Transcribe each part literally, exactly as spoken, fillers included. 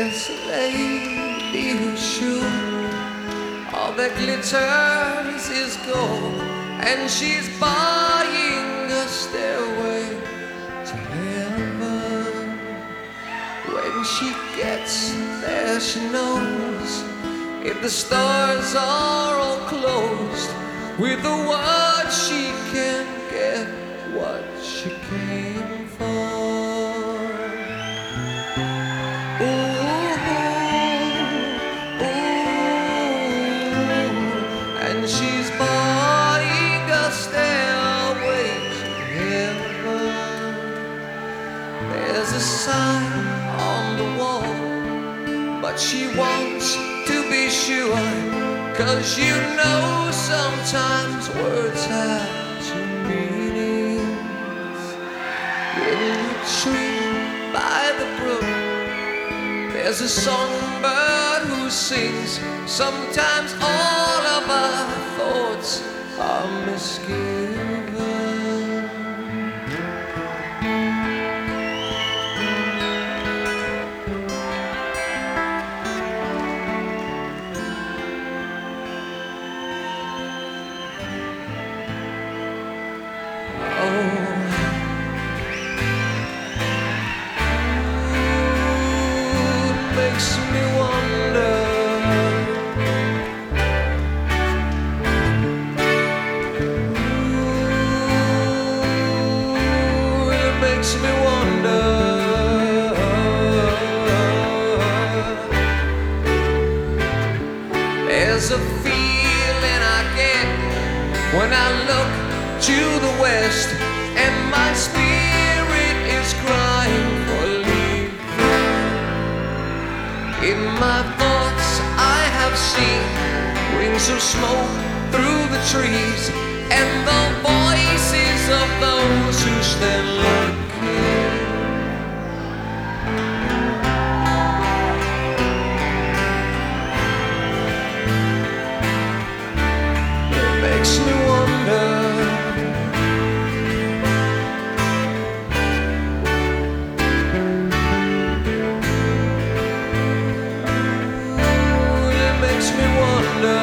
this lady whose shoe, all that glitters is gold, and she's buying a stairway to heaven. When she gets there, she knows if the stars are all closed, with the word she can get what she came for. She's buying a stairway to heaven. There's a sign on the wall, but she wants to be sure, 'cause you know sometimes words have two meanings. In the tree by the brook, there's a songbird who sings. Sometimes all of our thoughts are misgiven. There's a feeling I get when I look to the west, and my spirit is crying for leaving. In my thoughts I have seen rings of smoke through the trees, and the voices of those who stand looking. Makes me wonder. Ooh, it makes me wonder.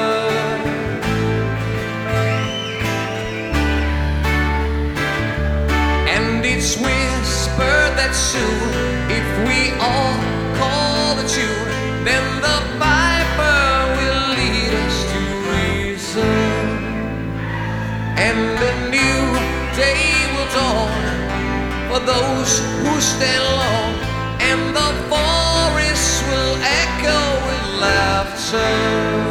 And it's whispered that soon, if we all call the tune, then the piper will lead us to reason. And a new day will dawn for those who stand long, and the forests will echo with laughter.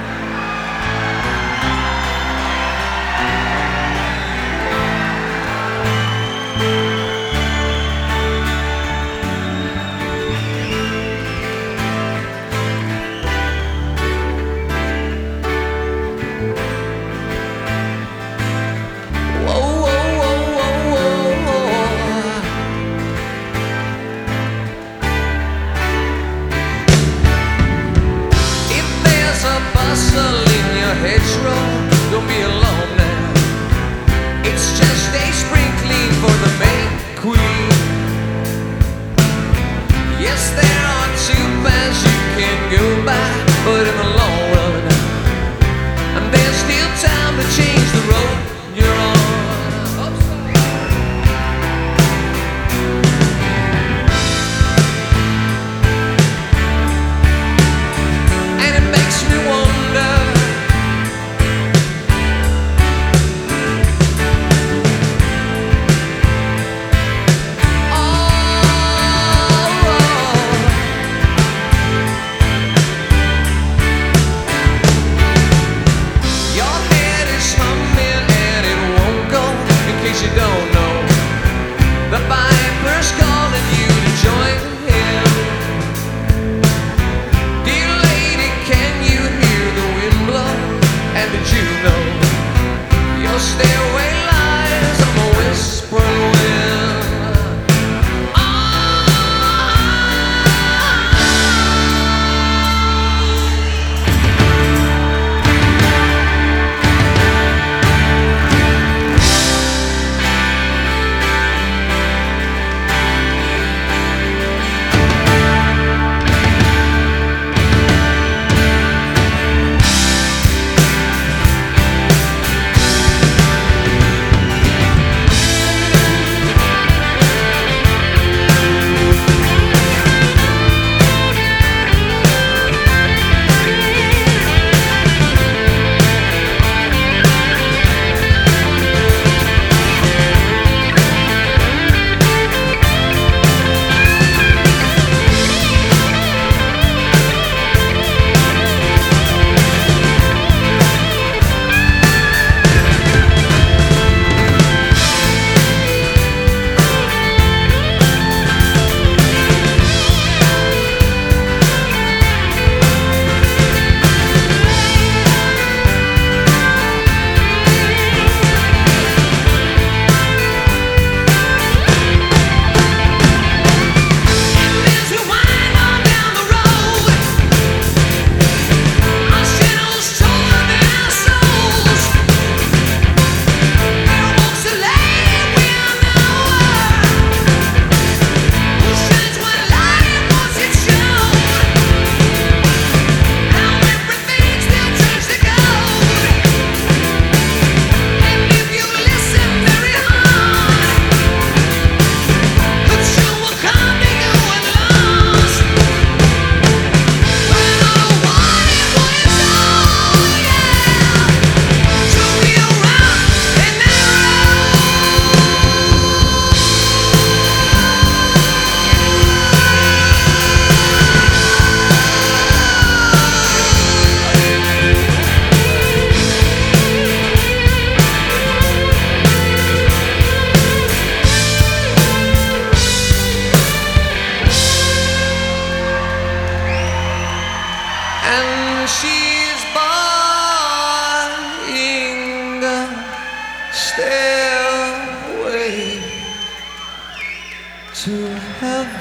Bustle in your hedgerow, don't be alone now. It's just a sprinkling for the May Queen. Yes, there are two paths you can go by, but in the long run, and there's still time to change the road you're on. You don't know, the Viper's calling you to join him. Dear lady, can you hear the wind blow? And did you know your stairway lies on the whispering wind?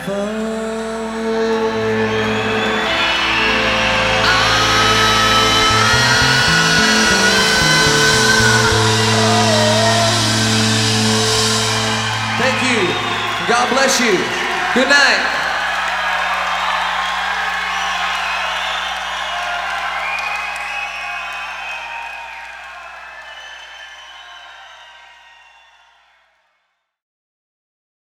Thank you. God bless you. Good night.